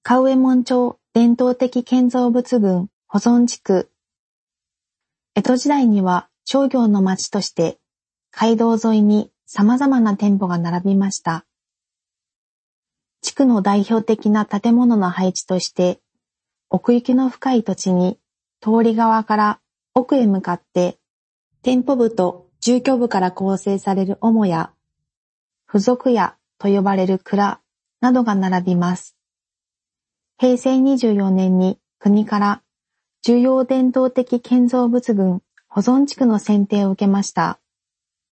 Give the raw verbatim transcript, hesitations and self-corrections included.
河右衛門町伝統的建造物群保存地区。江戸時代には商業の町として街道沿いに様々な店舗が並びました。地区の代表的な建物の配置として、奥行きの深い土地に通り側から奥へ向かって店舗部と住居部から構成される母屋、付属屋と呼ばれる蔵などが並びます。へいせいにじゅうよねんに国から重要伝統的建造物群保存地区の選定を受けました。